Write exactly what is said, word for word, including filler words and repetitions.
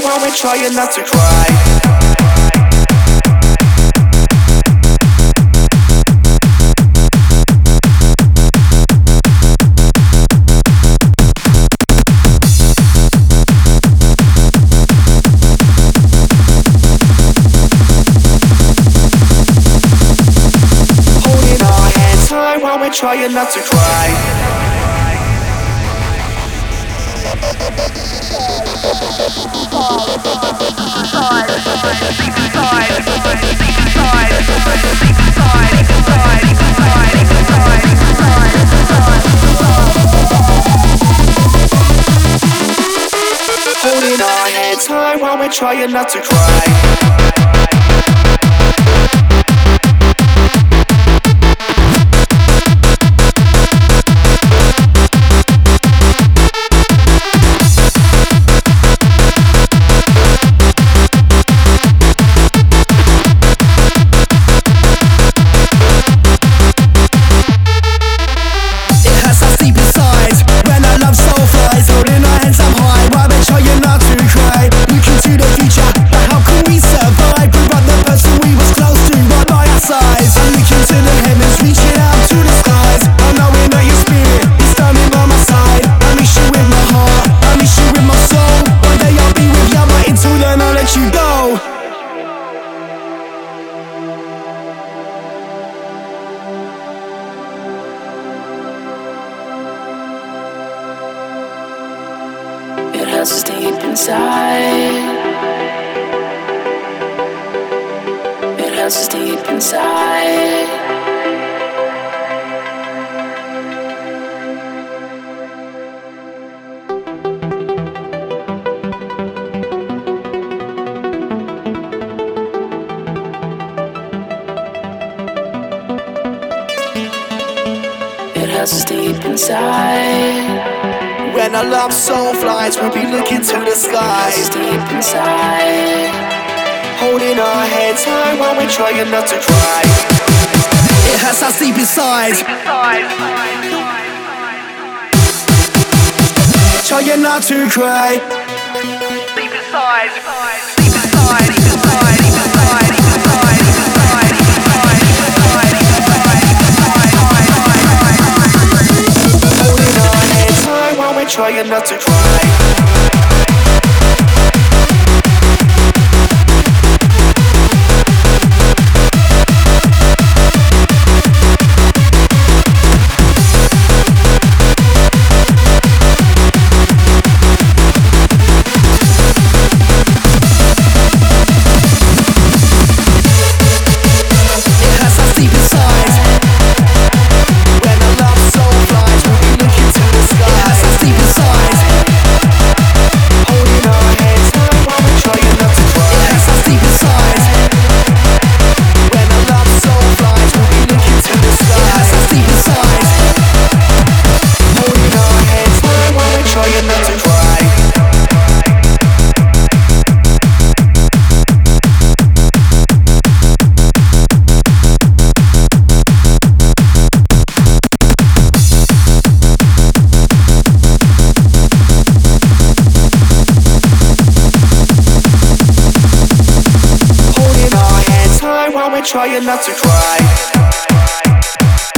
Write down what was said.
while we're trying not to cry. Holding our hands high while we're trying not to cry. Holding our heads high while we're trying not to cry. It hurts deep inside. It hurts deep inside. It hurts deep inside. When our love soul flies, we'll be looking to the skies. Deep inside, holding our heads high while we're trying not to cry. It hurts us deep inside. Trying not to cry. Deep inside, deep inside, deep inside, deep inside, deep inside, deep inside, deep inside, deep inside, deep inside. Holding our heads high while we're trying not to cry. Trying not to cry.